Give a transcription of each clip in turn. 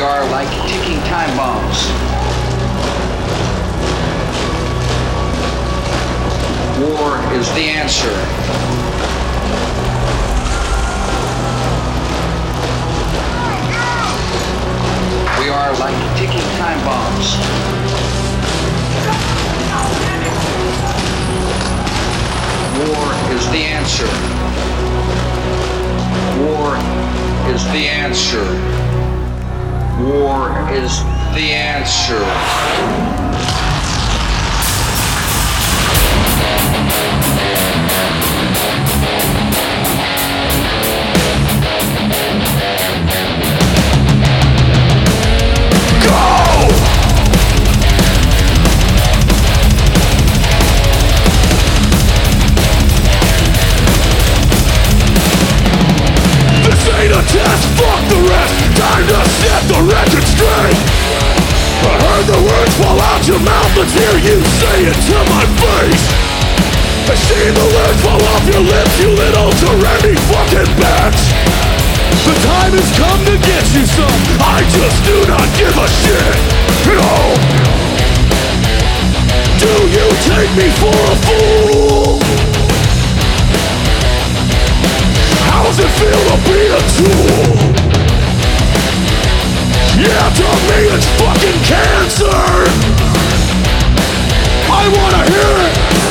are like ticking time bombs. War is the answer. We are like ticking time bombs. War is the answer. War is the answer. War is the answer. Test, fuck the rest, time to set the record straight. I heard the words fall out your mouth, let's hear you say it to my face. I see the words fall off your lips, you little tyranny fucking bitch. The time has come to get you some, I just do not give a shit. No. Do you take me for a fool? How's it feel to be a tool? Yeah, to me it's fucking cancer. I wanna hear it.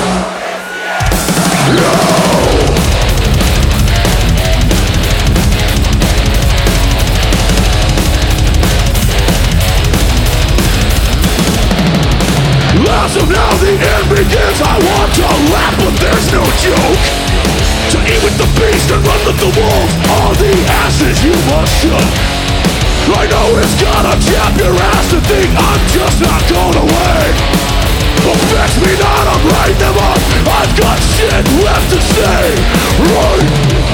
No. As of now the end begins. I want to laugh but there's no joke. To eat with the beast and run with the wolves. All the asses you must show. I know it's gonna jab your ass to think I'm just not going away. Affects me not, I'm writing them up. I've got shit left to say. Right.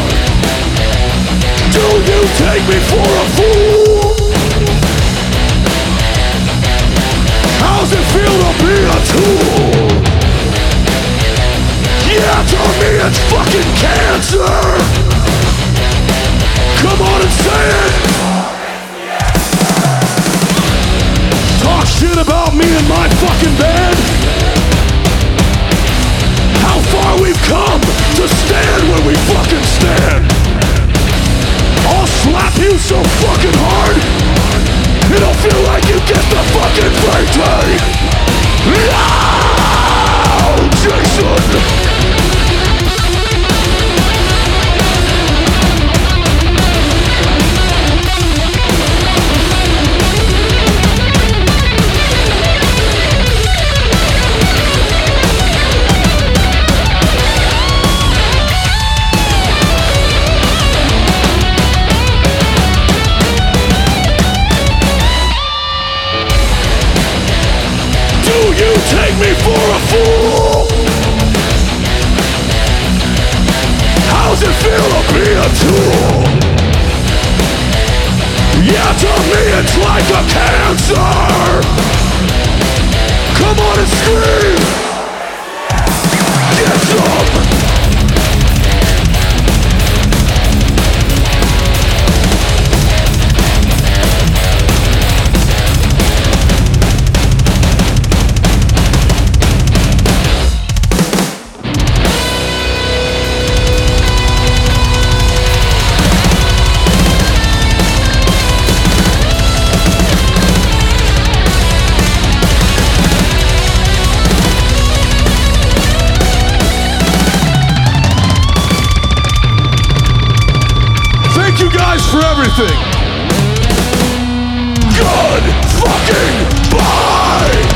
Do you take me for a fool? How's it feel to be a tool? Yeah, to me it's fucking cancer. Come on and say it. Talk shit about me and my fucking band. How far we've come to stand where we fucking stand. I'll slap you so fucking hard it'll feel like you get the fucking birthday. No, Jason. Take me for a fool. How's it feel to be a tool? Yeah, to me it's like a cancer. Come on and scream. Get some. For everything. Good fucking bye.